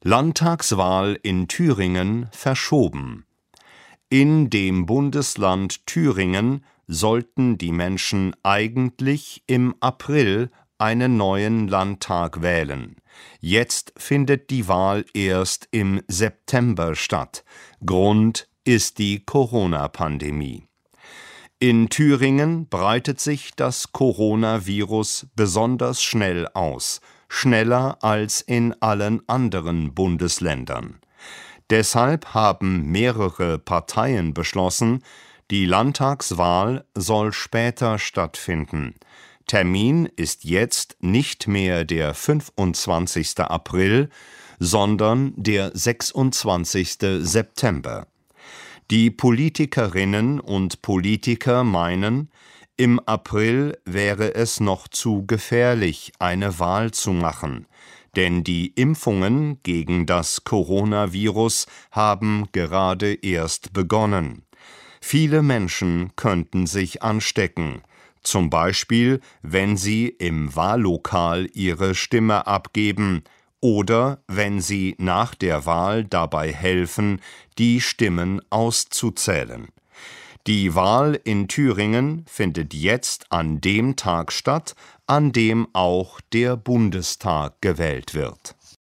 Landtagswahl in Thüringen verschoben. In dem Bundesland Thüringen sollten die Menschen eigentlich im April einen neuen Landtag wählen. Jetzt findet die Wahl erst im September statt. Grund ist die Corona-Pandemie. In Thüringen breitet sich das Coronavirus besonders schnell aus, schneller als in allen anderen Bundesländern. Deshalb haben mehrere Parteien beschlossen, die Landtagswahl soll später stattfinden. Termin ist jetzt nicht mehr der 25. April, sondern der 26. September. Die Politikerinnen und Politiker meinen, im April wäre es noch zu gefährlich, eine Wahl zu machen, denn die Impfungen gegen das Coronavirus haben gerade erst begonnen. Viele Menschen könnten sich anstecken, zum Beispiel, wenn sie im Wahllokal ihre Stimme abgeben oder wenn sie nach der Wahl dabei helfen, die Stimmen auszuzählen. Die Wahl in Thüringen findet jetzt an dem Tag statt, an dem auch der Bundestag gewählt wird.